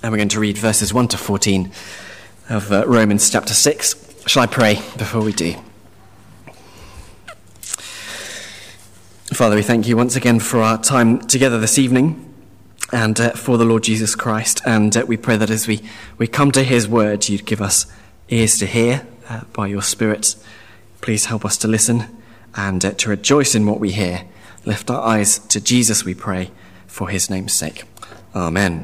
And we're going to read verses 1 to 14 of Romans chapter 6. Shall I pray before we do? Father, we thank you once again for our time together this evening and for the Lord Jesus Christ. And we pray that as we come to his word, you'd give us ears to hear by your Spirit. Please help us to listen and to rejoice in what we hear. Lift our eyes to Jesus, we pray, for his name's sake. Amen.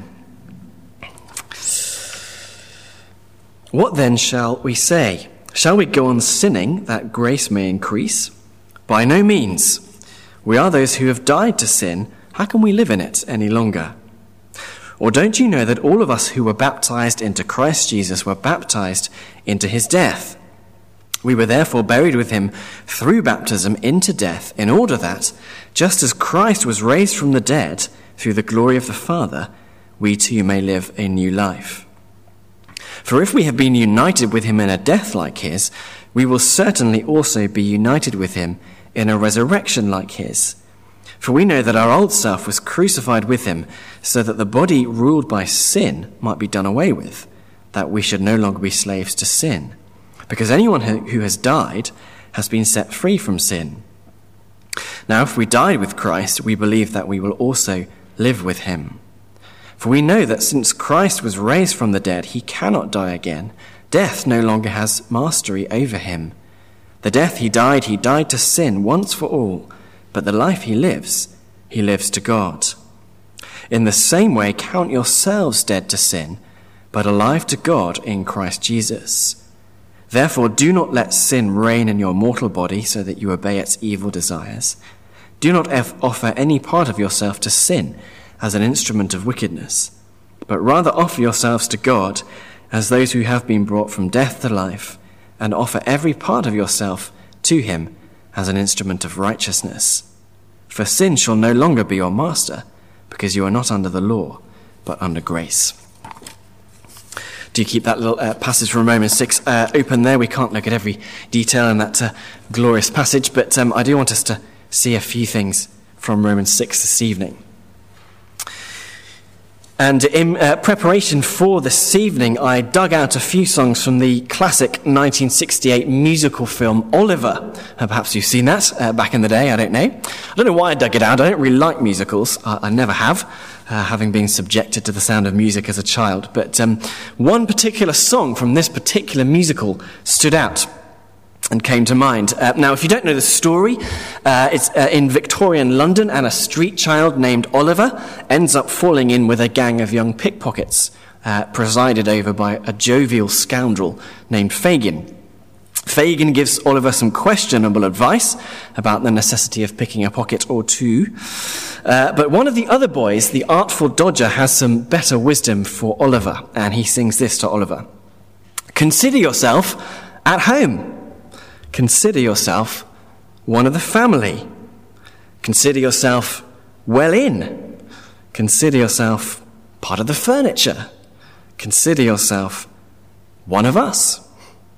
What then shall we say? Shall we go on sinning that grace may increase? By no means. We are those who have died to sin. How can we live in it any longer? Or don't you know that all of us who were baptized into Christ Jesus were baptized into his death? We were therefore buried with him through baptism into death, in order that, just as Christ was raised from the dead through the glory of the Father, we too may live a new life. For if we have been united with him in a death like his, we will certainly also be united with him in a resurrection like his. For we know that our old self was crucified with him, so that the body ruled by sin might be done away with, that we should no longer be slaves to sin. Because anyone who has died has been set free from sin. Now if we died with Christ, we believe that we will also live with him. For we know that since Christ was raised from the dead, he cannot die again. Death no longer has mastery over him. The death he died to sin once for all, but the life he lives to God. In the same way, count yourselves dead to sin, but alive to God in Christ Jesus. Therefore, do not let sin reign in your mortal body so that you obey its evil desires. Do not offer any part of yourself to sin as an instrument of wickedness, but rather offer yourselves to God as those who have been brought from death to life, and offer every part of yourself to him as an instrument of righteousness. For sin shall no longer be your master, because you are not under the law, but under grace. Do keep that little passage from Romans 6 open there. We can't look at every detail in that glorious passage, but I do want us to see a few things from Romans 6 this evening. And in preparation for this evening, I dug out a few songs from the classic 1968 musical film Oliver. Perhaps you've seen that back in the day, I don't know. I don't know why I dug it out. I don't really like musicals. I never have, having been subjected to the sound of music as a child. But one particular song from this particular musical stood out and came to mind. Now, if you don't know the story, it's in Victorian London, and a street child named Oliver ends up falling in with a gang of young pickpockets, presided over by a jovial scoundrel named Fagin. Fagin gives Oliver some questionable advice about the necessity of picking a pocket or two. But one of the other boys, the artful Dodger, has some better wisdom for Oliver, and he sings this to Oliver. Consider yourself at home. Consider yourself one of the family. Consider yourself well in. Consider yourself part of the furniture. Consider yourself one of us.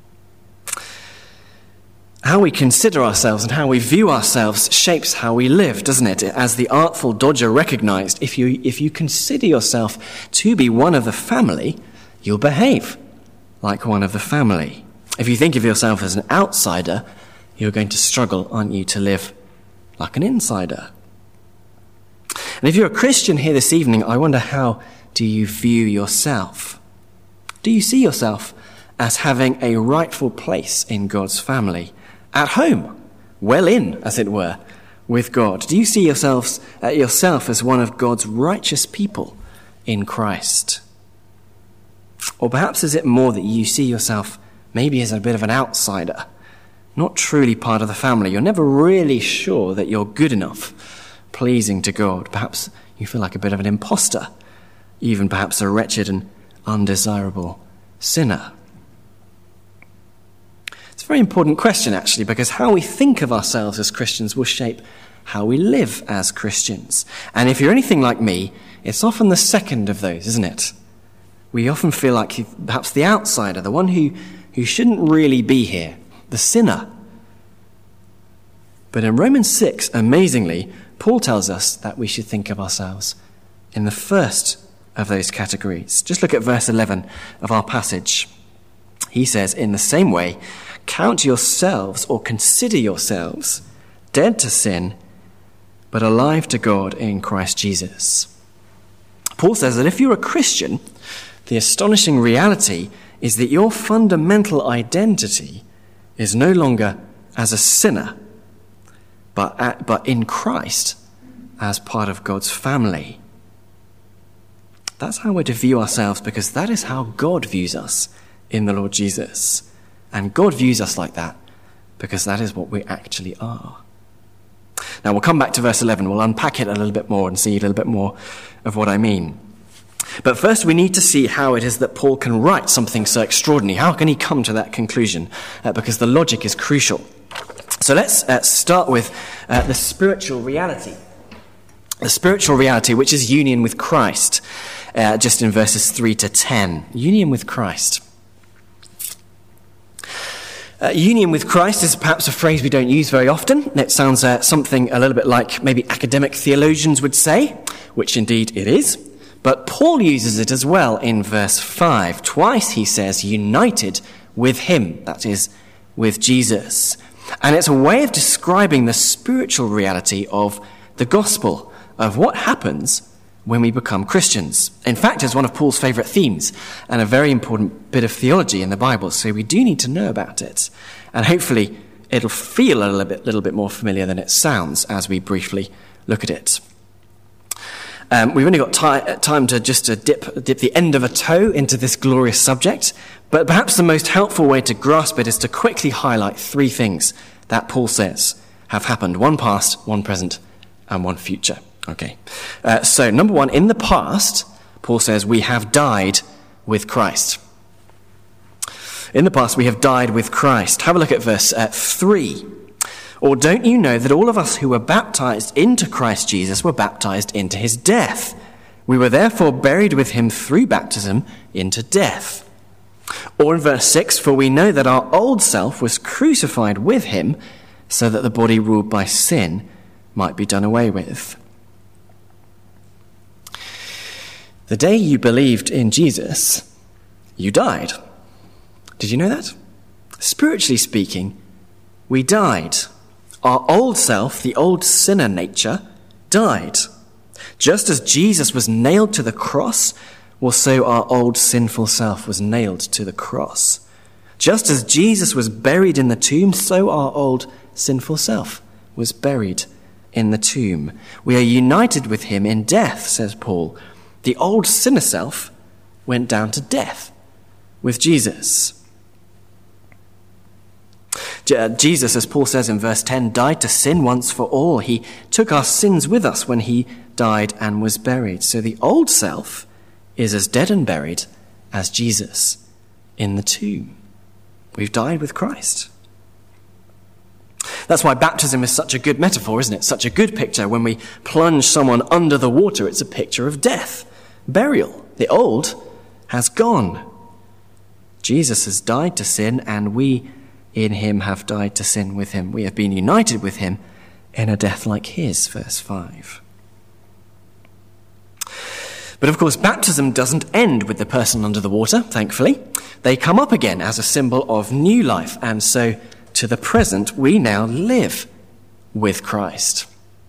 How we consider ourselves and how we view ourselves shapes how we live, doesn't it? As the artful Dodger recognized, if you consider yourself to be one of the family, you'll behave like one of the family. If you think of yourself as an outsider, you're going to struggle, aren't you, to live like an insider. And if you're a Christian here this evening, I wonder, how do you view yourself? Do you see yourself as having a rightful place in God's family, at home, well in, as it were, with God? Do you see yourself as one of God's righteous people in Christ? Or perhaps is it more that you see yourself maybe as a bit of an outsider, not truly part of the family? You're never really sure that you're good enough, pleasing to God. Perhaps you feel like a bit of an imposter, even perhaps a wretched and undesirable sinner. It's a very important question, actually, because how we think of ourselves as Christians will shape how we live as Christians. And if you're anything like me, it's often the second of those, isn't it? We often feel like perhaps the outsider, the one who shouldn't really be here, the sinner. But in Romans 6, amazingly, Paul tells us that we should think of ourselves in the first of those categories. Just look at verse 11 of our passage. He says, in the same way, count yourselves or consider yourselves dead to sin, but alive to God in Christ Jesus. Paul says that if you're a Christian, the astonishing reality is that your fundamental identity is no longer as a sinner, but in Christ as part of God's family. That's how we're to view ourselves, because that is how God views us in the Lord Jesus. And God views us like that because that is what we actually are. Now we'll come back to verse 11. We'll unpack it a little bit more and see a little bit more of what I mean. But first we need to see how it is that Paul can write something so extraordinary. How can he come to that conclusion? Because the logic is crucial. So let's start with the spiritual reality. The spiritual reality, which is union with Christ, just in verses 3 to 10. Union with Christ. Union with Christ is perhaps a phrase we don't use very often. It sounds something a little bit like maybe academic theologians would say, which indeed it is. But Paul uses it as well in verse 5. Twice he says, united with him, that is, with Jesus. And it's a way of describing the spiritual reality of the gospel, of what happens when we become Christians. In fact, it's one of Paul's favourite themes and a very important bit of theology in the Bible, so we do need to know about it. And hopefully it'll feel a little bit more familiar than it sounds as we briefly look at it. We've only got time to dip the end of a toe into this glorious subject, but perhaps the most helpful way to grasp it is to quickly highlight three things that Paul says have happened: one past, one present, and one future. Okay, so number one, in the past, Paul says we have died with Christ. In the past, we have died with Christ. Have a look at verse 3. Or don't you know that all of us who were baptized into Christ Jesus were baptized into his death? We were therefore buried with him through baptism into death. Or in verse 6, for we know that our old self was crucified with him so that the body ruled by sin might be done away with. The day you believed in Jesus, you died. Did you know that? Spiritually speaking, we died. Our old self, the old sinner nature, died. Just as Jesus was nailed to the cross, well, so our old sinful self was nailed to the cross. Just as Jesus was buried in the tomb, so our old sinful self was buried in the tomb. We are united with him in death, says Paul. The old sinner self went down to death with Jesus. Jesus, as Paul says in verse 10, died to sin once for all. He took our sins with us when he died and was buried. So the old self is as dead and buried as Jesus in the tomb. We've died with Christ. That's why baptism is such a good metaphor, isn't it? Such a good picture. When we plunge someone under the water, it's a picture of death, burial. The old has gone. Jesus has died to sin, and we in him have died to sin with him. We have been united with him in a death like his, verse 5. But of course, baptism doesn't end with the person under the water, thankfully. They come up again as a symbol of new life, and so to the present, we now live with Christ.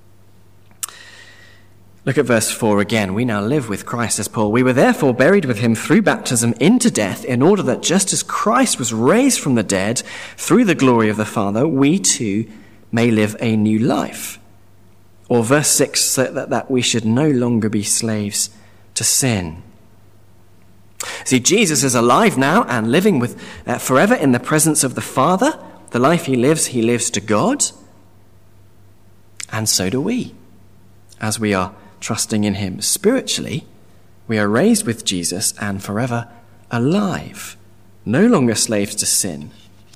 Look at verse 4 again. We now live with Christ, says Paul. We were therefore buried with him through baptism into death, in order that just as Christ was raised from the dead through the glory of the Father, we too may live a new life. Or verse 6, so that we should no longer be slaves to sin. See, Jesus is alive now and living with forever in the presence of the Father. The life he lives to God. And so do we, as we are trusting in him. Spiritually, we are raised with Jesus and forever alive, no longer slaves to sin.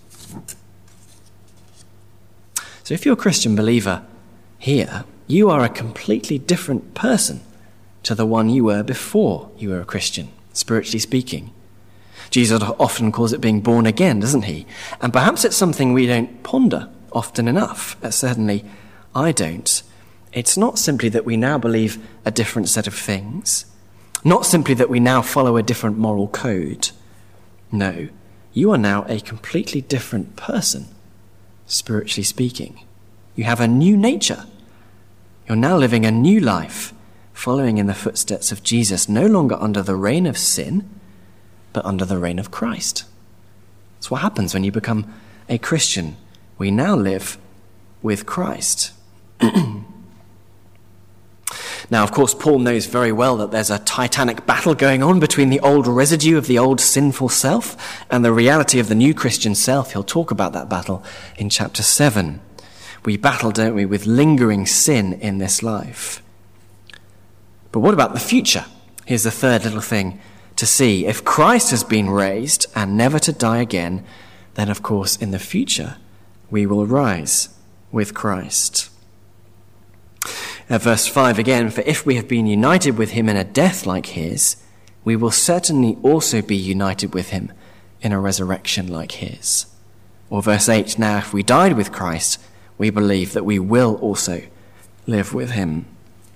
So if you're a Christian believer here, you are a completely different person to the one you were before you were a Christian, spiritually speaking. Jesus often calls it being born again, doesn't he? And perhaps it's something we don't ponder often enough. Certainly I don't. It's not simply that we now believe a different set of things, Not simply that we now follow a different moral code. No, you are now a completely different person, spiritually speaking. You have a new nature. You're now living a new life, following in the footsteps of Jesus, no longer under the reign of sin, but under the reign of Christ. That's what happens when you become a Christian. We now live with Christ. Now, of course, Paul knows very well that there's a titanic battle going on between the old residue of the old sinful self and the reality of the new Christian self. He'll talk about that battle in chapter 7. We battle, don't we, with lingering sin in this life. But what about the future? Here's the third little thing to see. If Christ has been raised and never to die again, then of course in the future we will rise with Christ. Verse 5 again, for if we have been united with him in a death like his, we will certainly also be united with him in a resurrection like his. Or verse 8, now if we died with Christ, we believe that we will also live with him.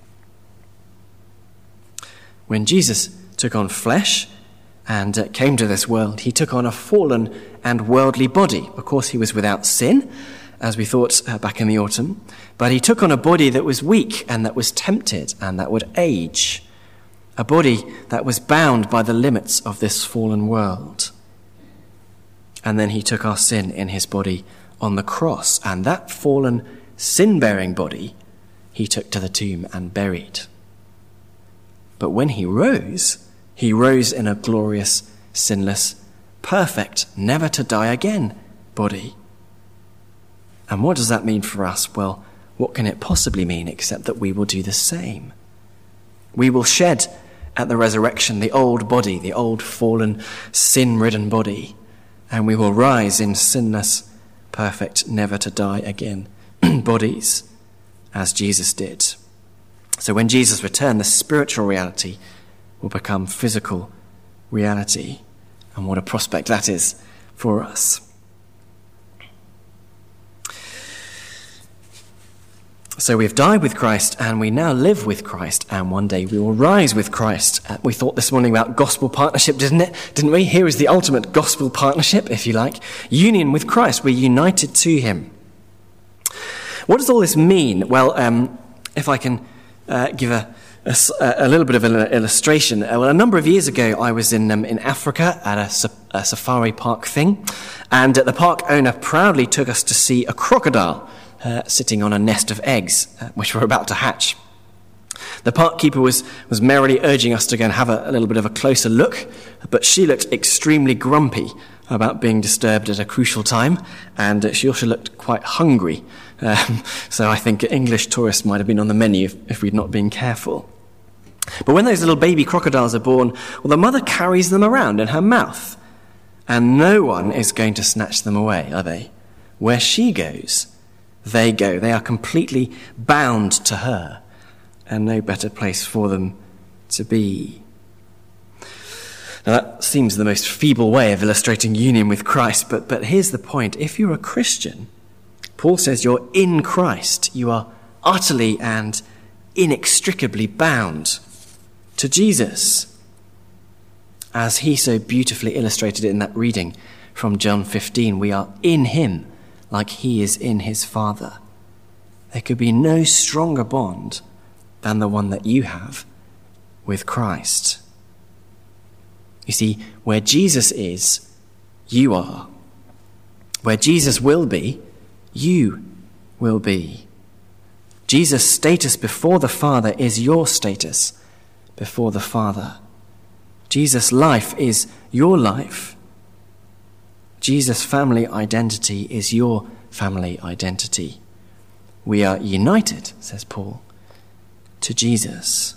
When Jesus took on flesh and came to this world, he took on a fallen and worldly body. Of course, he was without sin, as we thought back in the autumn, but he took on a body that was weak and that was tempted and that would age, a body that was bound by the limits of this fallen world. And then he took our sin in his body on the cross, and that fallen, sin-bearing body he took to the tomb and buried. But when he rose in a glorious, sinless, perfect, never to die again body. And what does that mean for us? Well, what can it possibly mean except that we will do the same? We will shed at the resurrection the old body, the old fallen, sin-ridden body, and we will rise in sinless, perfect, never to die again bodies, as Jesus did. So when Jesus returned, the spiritual reality will become physical reality. And what a prospect that is for us. So we've died with Christ and we now live with Christ, and one day we will rise with Christ. We thought this morning about gospel partnership, didn't we? Here is the ultimate gospel partnership, if you like. Union with Christ. We're united to him. What does all this mean? Well, if I can give a little bit of an illustration. Well, a number of years ago, I was in Africa at a safari park thing, and the park owner proudly took us to see a crocodile sitting on a nest of eggs, which were about to hatch. The park keeper was merrily urging us to go and have a little bit of a closer look, but she looked extremely grumpy about being disturbed at a crucial time, and she also looked quite hungry. So I think English tourists might have been on the menu if we'd not been careful. But when those little baby crocodiles are born, well, the mother carries them around in her mouth, and no one is going to snatch them away, are they? Where she goes, they go. They are completely bound to her, and no better place for them to be. Now that seems the most feeble way of illustrating union with Christ, but here's the point. If you're a Christian, Paul says you're in Christ. You are utterly and inextricably bound to Jesus, as he so beautifully illustrated it in that reading from John 15. We are in him like he is in his Father. There could be no stronger bond than the one that you have with Christ. You see, where Jesus is, you are. Where Jesus will be, you will be. Jesus' status before the Father is your status before the Father. Jesus' life is your life. Jesus' family identity is your family identity. We are united, says Paul, to Jesus.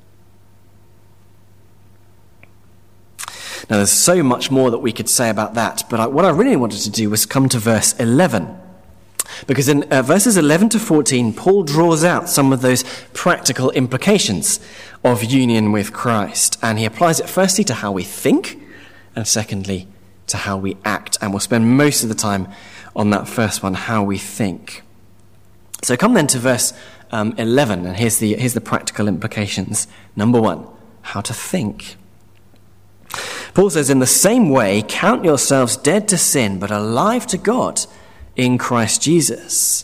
Now, there's so much more that we could say about that, but what I really wanted to do was come to verse 11. Because in verses 11 to 14, Paul draws out some of those practical implications of union with Christ. And he applies it firstly to how we think, and secondly to how we act. And we'll spend most of the time on that first one, how we think. So come then to verse 11, and here's the practical implications. Number one, how to think. Paul says, in the same way, count yourselves dead to sin, but alive to God in Christ Jesus.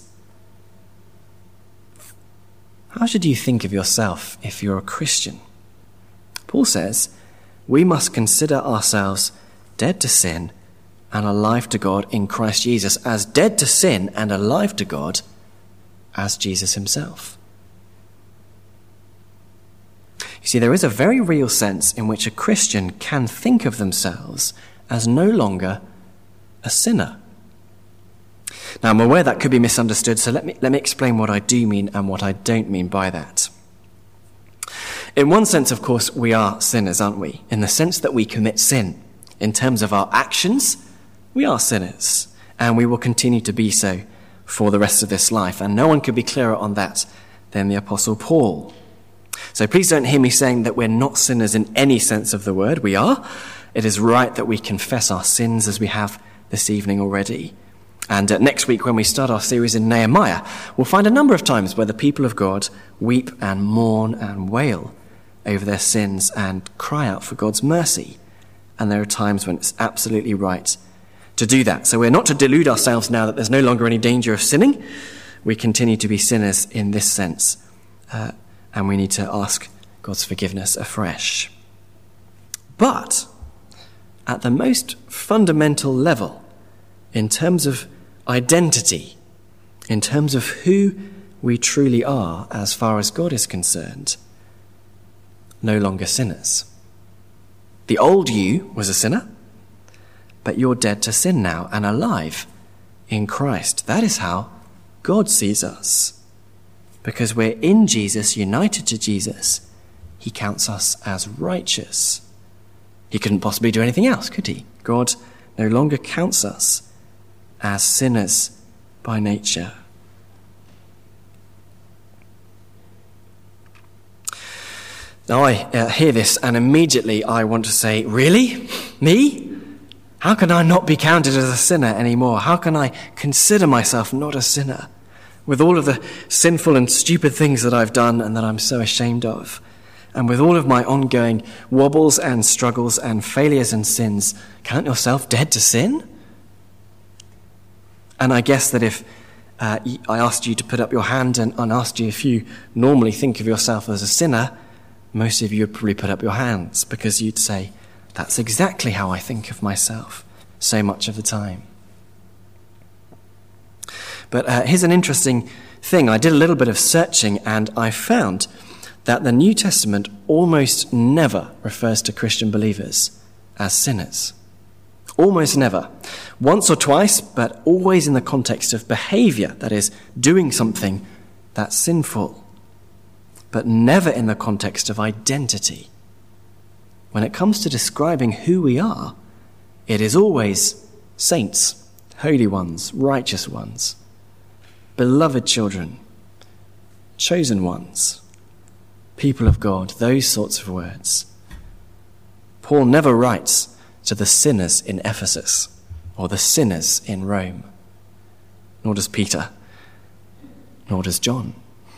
How should you think of yourself if you're a Christian? Paul says, we must consider ourselves dead to sin and alive to God in Christ Jesus, as dead to sin and alive to God as Jesus himself. You see, there is a very real sense in which a Christian can think of themselves as no longer a sinner. Now, I'm aware that could be misunderstood, so let me explain what I do mean and what I don't mean by that. In one sense, of course, we are sinners, aren't we? In the sense that we commit sin. In terms of our actions, we are sinners, and we will continue to be so for the rest of this life. And no one could be clearer on that than the Apostle Paul. So please don't hear me saying that we're not sinners in any sense of the word. We are. It is right that we confess our sins as we have this evening already. And next week, when we start our series in Nehemiah, we'll find a number of times where the people of God weep and mourn and wail over their sins and cry out for God's mercy. And there are times when it's absolutely right to do that. So we're not to delude ourselves now that there's no longer any danger of sinning. We continue to be sinners in this sense. And we need to ask God's forgiveness afresh. But at the most fundamental level, in terms of identity, in terms of who we truly are as far as God is concerned, no longer sinners. The old you was a sinner, but you're dead to sin now and alive in Christ. That is how God sees us. Because we're in Jesus, united to Jesus, he counts us as righteous. He couldn't possibly do anything else, could he? God no longer counts us as sinners by nature. Now I hear this and immediately I want to say, really? Me? How can I not be counted as a sinner anymore? How can I consider myself not a sinner with all of the sinful and stupid things that I've done and that I'm so ashamed of? And with all of my ongoing wobbles and struggles and failures and sins, count yourself dead to sin? And I guess that if I asked you to put up your hand and asked you if you normally think of yourself as a sinner, most of you would probably put up your hands because you'd say, that's exactly how I think of myself so much of the time. But here's an interesting thing. I did a little bit of searching and I found that the New Testament almost never refers to Christian believers as sinners. Almost never. Once or twice, but always in the context of behavior, that is, doing something that's sinful. But never in the context of identity. When it comes to describing who we are, it is always saints, holy ones, righteous ones, beloved children, chosen ones, people of God, those sorts of words. Paul never writes to the sinners in Ephesus or the sinners in Rome, nor does Peter, nor does John.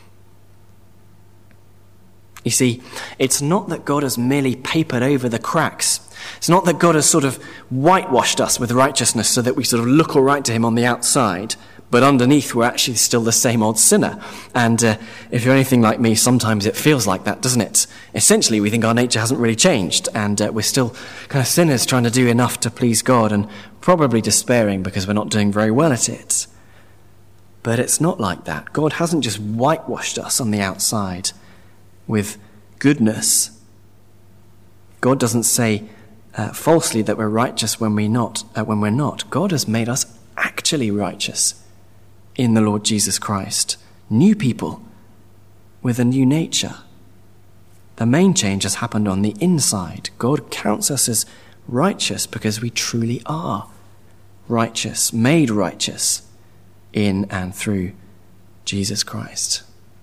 You see, it's not that God has merely papered over the cracks. It's not that God has sort of whitewashed us with righteousness so that we sort of look all right to him on the outside, but underneath we're actually still the same old sinner. And if you're anything like me, sometimes it feels like that, doesn't it? Essentially, we think our nature hasn't really changed, and we're still kind of sinners trying to do enough to please God and probably despairing because we're not doing very well at it. But it's not like that. God hasn't just whitewashed us on the outside with goodness. God doesn't say falsely that we're righteous when we're not. God has made us actually righteous in the Lord Jesus Christ. New people with a new nature. The main change has happened on the inside. God counts us as righteous because we truly are righteous, made righteous in and through Jesus Christ.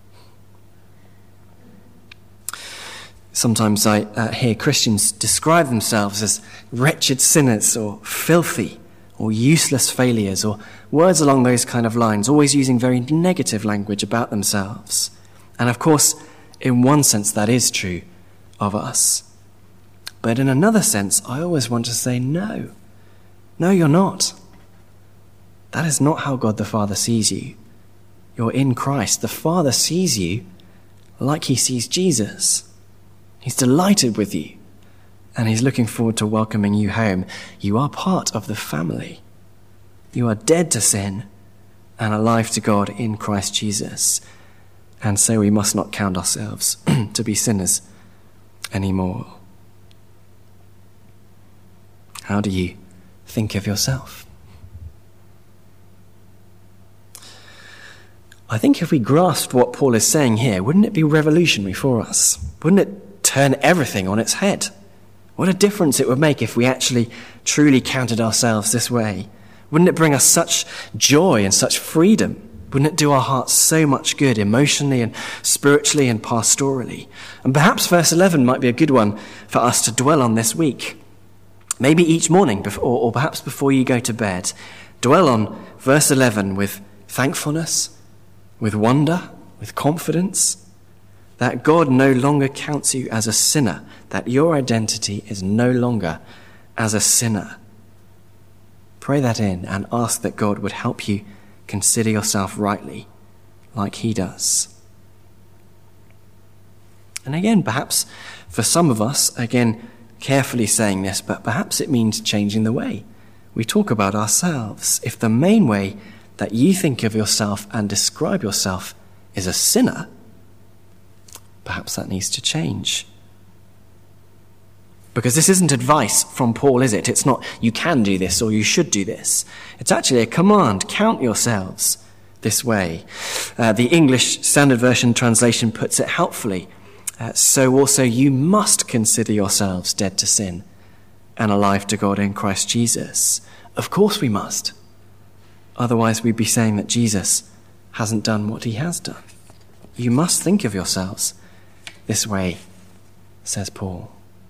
Sometimes I hear Christians describe themselves as wretched sinners or filthy or useless failures or words along those kind of lines, always using very negative language about themselves. And of course, in one sense that is true of us. But in another sense, I always want to say no. No, you're not. That is not how God the Father sees you. You're in Christ. The Father sees you like he sees Jesus. He's delighted with you, and he's looking forward to welcoming you home. You are part of the family. You are dead to sin and alive to God in Christ Jesus. And so we must not count ourselves to be sinners anymore. How do you think of yourself? I think if we grasped what Paul is saying here, wouldn't it be revolutionary for us? Wouldn't it turn everything on its head? What a difference it would make if we actually truly counted ourselves this way. Wouldn't it bring us such joy and such freedom? Wouldn't it do our hearts so much good emotionally and spiritually and pastorally? And perhaps verse 11 might be a good one for us to dwell on this week. Maybe each morning, or perhaps before you go to bed, dwell on verse 11 with thankfulness, with wonder, with confidence, that God no longer counts you as a sinner, that your identity is no longer as a sinner. Pray that in and ask that God would help you consider yourself rightly, like he does. And again, perhaps for some of us, again, carefully saying this, but perhaps it means changing the way we talk about ourselves. If the main way that you think of yourself and describe yourself is a sinner, perhaps that needs to change. Because this isn't advice from Paul, is it? It's not, you can do this or you should do this. It's actually a command. Count yourselves this way. The English Standard Version translation puts it helpfully. So also you must consider yourselves dead to sin and alive to God in Christ Jesus. Of course we must. Otherwise we'd be saying that Jesus hasn't done what he has done. You must think of yourselves this way, says Paul.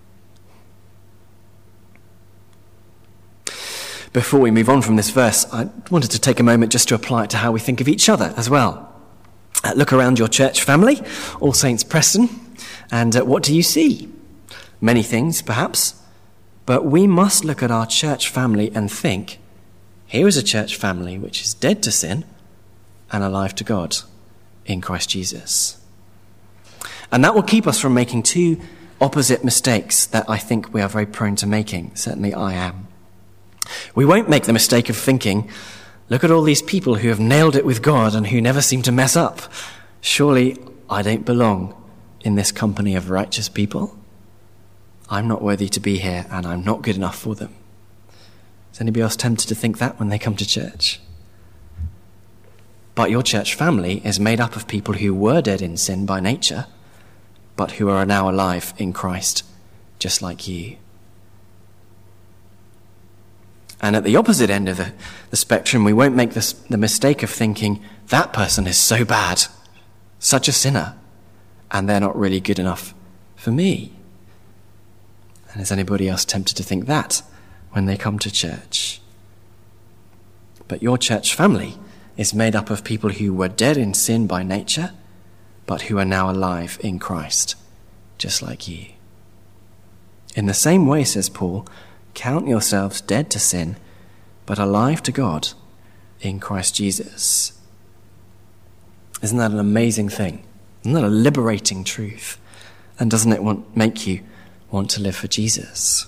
Before we move on from this verse, I wanted to take a moment just to apply it to how we think of each other as well. Look around your church family, All Saints Preston, and what do you see? Many things, perhaps, but we must look at our church family and think, here is a church family which is dead to sin and alive to God in Christ Jesus. And that will keep us from making two opposite mistakes that I think we are very prone to making. Certainly I am. We won't make the mistake of thinking, look at all these people who have nailed it with God and who never seem to mess up. Surely I don't belong in this company of righteous people. I'm not worthy to be here and I'm not good enough for them. Is anybody else tempted to think that when they come to church? But your church family is made up of people who were dead in sin by nature, but who are now alive in Christ, just like you. And at the opposite end of the spectrum, we won't make the mistake of thinking, that person is so bad, such a sinner, and they're not really good enough for me. And is anybody else tempted to think that when they come to church? But your church family is made up of people who were dead in sin by nature, but who are now alive in Christ, just like you. In the same way, says Paul, count yourselves dead to sin, but alive to God in Christ Jesus. Isn't that an amazing thing? Isn't that a liberating truth? And doesn't it make you want to live for Jesus?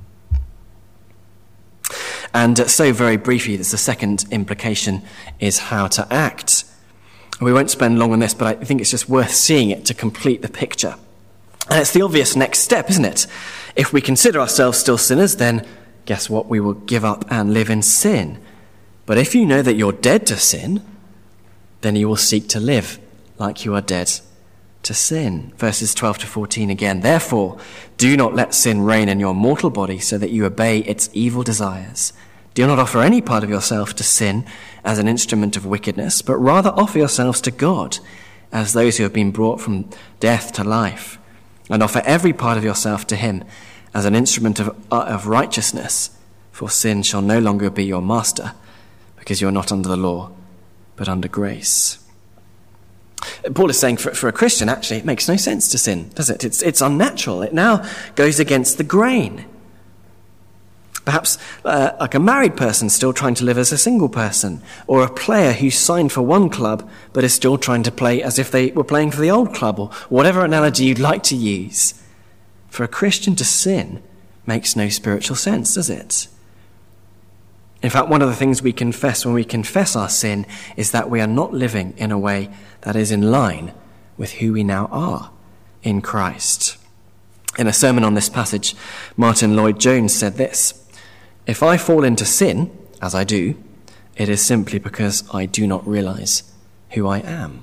And so very briefly, the second implication is how to act. We won't spend long on this, but I think it's just worth seeing it to complete the picture. And it's the obvious next step, isn't it? If we consider ourselves still sinners, then guess what? We will give up and live in sin. But if you know that you're dead to sin, then you will seek to live like you are dead to sin. Verses 12 to 14 again. Therefore, do not let sin reign in your mortal body so that you obey its evil desires. Do not offer any part of yourself to sin as an instrument of wickedness, but rather offer yourselves to God as those who have been brought from death to life, and offer every part of yourself to him as an instrument of righteousness, for sin shall no longer be your master, because you're not under the law, but under grace. Paul is saying for a Christian, actually, it makes no sense to sin, does it? It's unnatural. It now goes against the grain. Perhaps like a married person still trying to live as a single person, or a player who's signed for one club but is still trying to play as if they were playing for the old club, or whatever analogy you'd like to use. For a Christian to sin makes no spiritual sense, does it? In fact, one of the things we confess when we confess our sin is that we are not living in a way that is in line with who we now are in Christ. In a sermon on this passage, Martin Lloyd-Jones said this: "If I fall into sin, as I do, it is simply because I do not realize who I am."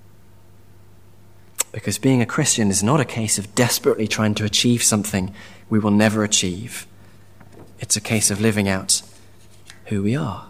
Because being a Christian is not a case of desperately trying to achieve something we will never achieve. It's a case of living out who we are.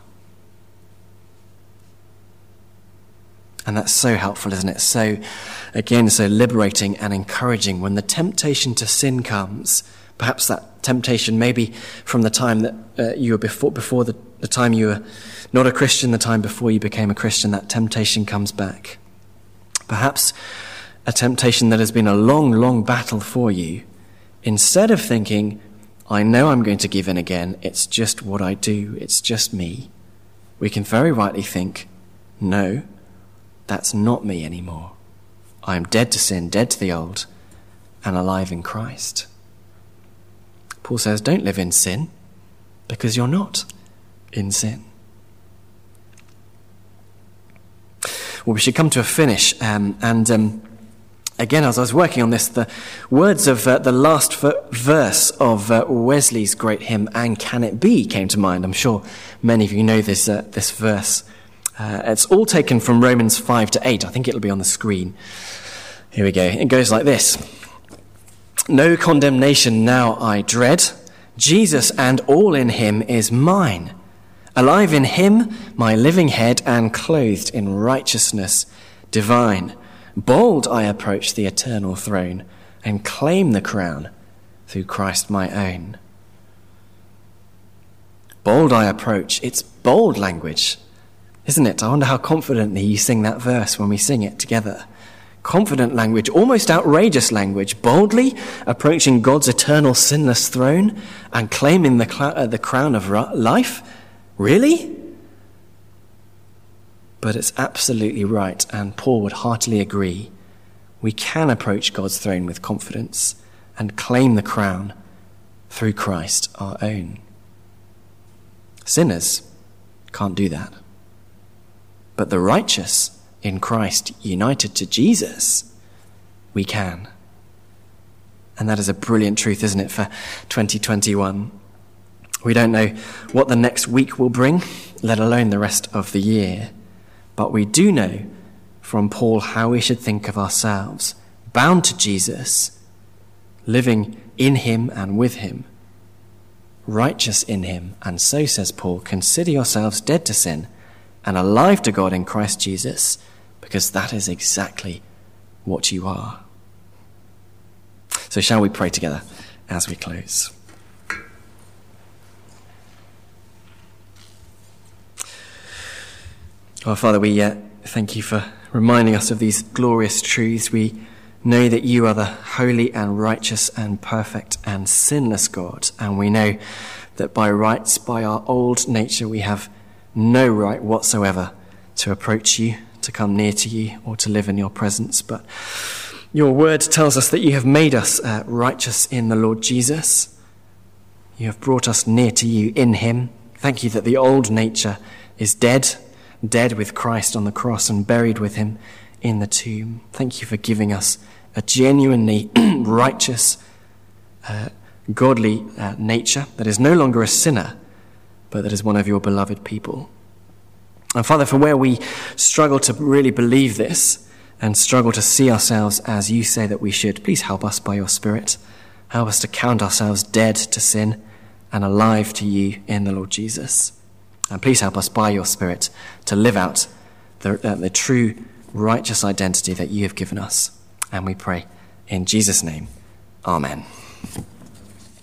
And that's so helpful, isn't it? So liberating and encouraging when the temptation to sin comes. Perhaps that temptation maybe from the time that you were before the time you were not a Christian, the time before you became a Christian, that temptation comes back. Perhaps a temptation that has been a long, long battle for you. Instead of thinking, I know I'm going to give in again, it's just what I do, it's just me, we can very rightly think, no, that's not me anymore. I am dead to sin, dead to the old, and alive in Christ. Paul says, don't live in sin, because you're not in sin. Well, we should come to a finish, again, as I was working on this, the words of the last verse of Wesley's great hymn, "And Can It Be?" came to mind. I'm sure many of you know this verse. It's all taken from Romans 5-8. I think it'll be on the screen. Here we go. It goes like this: "No condemnation now I dread. Jesus and all in him is mine. Alive in him, my living head, and clothed in righteousness divine. Bold I approach the eternal throne and claim the crown through Christ my own." Bold I approach. It's bold language, isn't it? I wonder how confidently you sing that verse when we sing it together. Confident language, almost outrageous language, boldly approaching God's eternal sinless throne and claiming the crown of life. Really? But it's absolutely right, and Paul would heartily agree. We can approach God's throne with confidence and claim the crown through Christ our own. Sinners can't do that. But the righteous in Christ, united to Jesus, we can. And that is a brilliant truth, isn't it, for 2021? We don't know what the next week will bring, let alone the rest of the year. But we do know from Paul how we should think of ourselves, bound to Jesus, living in him and with him, righteous in him. And so, says Paul, consider yourselves dead to sin and alive to God in Christ Jesus, because that is exactly what you are. So shall we pray together as we close? Our Father, we thank you for reminding us of these glorious truths. We know that you are the holy and righteous and perfect and sinless God, and we know that by rights, by our old nature, we have no right whatsoever to approach you, to come near to you, or to live in your presence. But your word tells us that you have made us righteous in the Lord Jesus. You have brought us near to you in him. Thank you that the old nature is dead with Christ on the cross and buried with him in the tomb. Thank you for giving us a genuinely righteous, godly nature that is no longer a sinner, but that is one of your beloved people. And Father, for where we struggle to really believe this and struggle to see ourselves as you say that we should, please help us by your Spirit. Help us to count ourselves dead to sin and alive to you in the Lord Jesus. And please help us by your Spirit to live out the true righteous identity that you have given us. And we pray in Jesus' name. Amen.